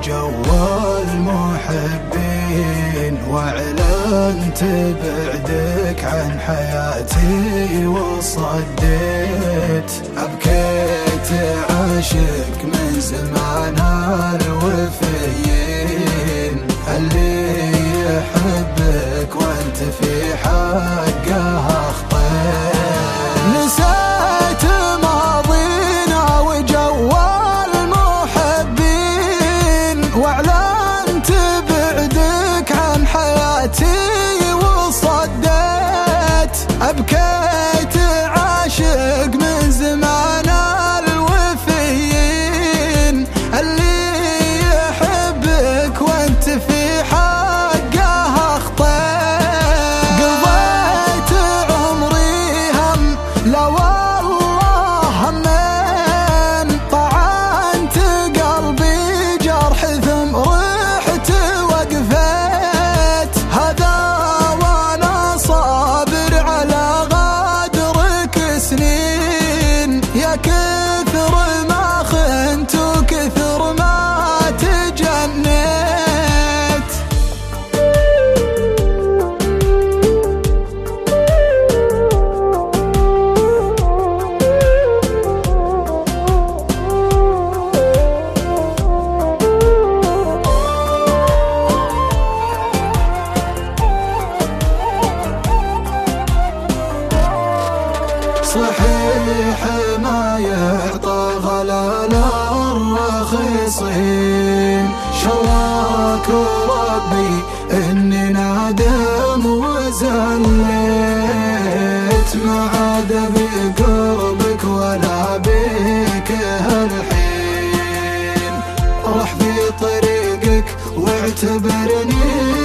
وجو المحبين، واعلنت بعدك عن حياتي وصديت. أبكيت عاشق من زمان الوفيين، اللي يحبك وانت في حقه اخطيت. نسيت ماضينا وجو المحبين، واعلنت بعدك عن حياتي وصديت. أبكيت عاشق من زمان الوفيين، اللي يحبك وانت في حقه اخطيت. قضيت عمري هم، لا والله همين، طعنت قلبي جرح ثم رحت وقفيت. هذا وانا صابر على غدرك سنين، يا كثر ما خنت وكثر ما تجنيت. صحيح ما يعطى غلال الرخيصين، شواك ربي اني نادم وزليت. ما عاد بقربك ولا بك هالحين، رح في طريقك واعتبرني